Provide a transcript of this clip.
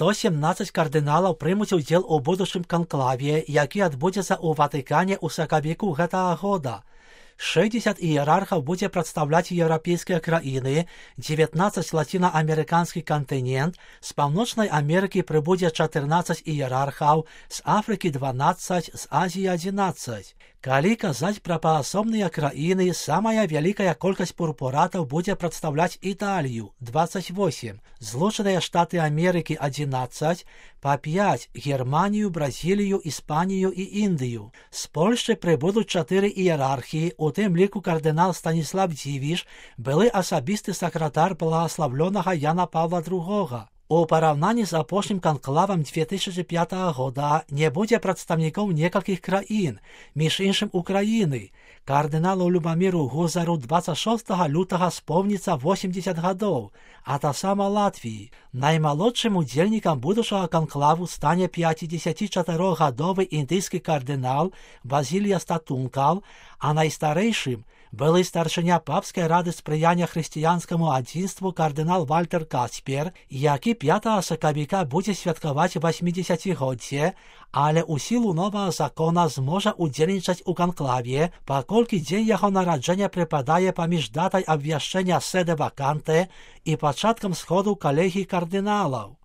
117 кардыналаў прымуць удзел у будучым канклаве, які адбудзецца ў Ватыкане ў сакавіку гэтага года. 60 іерархаў будзе прадстаўляць еўрапейскія краіны, 19 лацінаамерыканскі кантынент, з Паўночнай Амерыкі прыбудзе 14 іерархаў, з Афрыкі 12, з Азіі 11. Калі казаць пра паасобныя краіны, самая вялікая колькасць пурпуратаў будзе прадстаўляць Італію – 28, Злучаныя Штаты Амерыкі – 11, па 5 Германію, Бразілію, Іспанію і Індыю. З Польшчы прыбудуць 4 іерархіі, у тым ліку кардынал Станіслав Дзівіш, былы асабісты сакратар благаславлёнага Яна Паўла II. У параўнанні з апошнім канклавам 2005 года не будзе прадстаўнікоў некалькіх краін, між іншым Украіны. Кардыналу Любаміру Гузару 26 лютага спомніцца 80 гадоў, а таксама Латвіі. Наймалодшым удзельнікам будучага канклаву стане 54-гадовы індыйскі кардынал Базілія Статункал, а найстарэйшым былы старшыня папскай рады спрыяння хрысціянскаму адзінству кардынал Вальтер Кацпер, які 5 сакавіка будзе святкаваць 80-годдзе, але ў сілу новага закона зможа удзельнічаць у канклаве, паколькі дзень яго нараджэння прыпадае паміж датай абвяшчэння сэдэ ваканте і пачаткам сходу калегіі кардыналаў.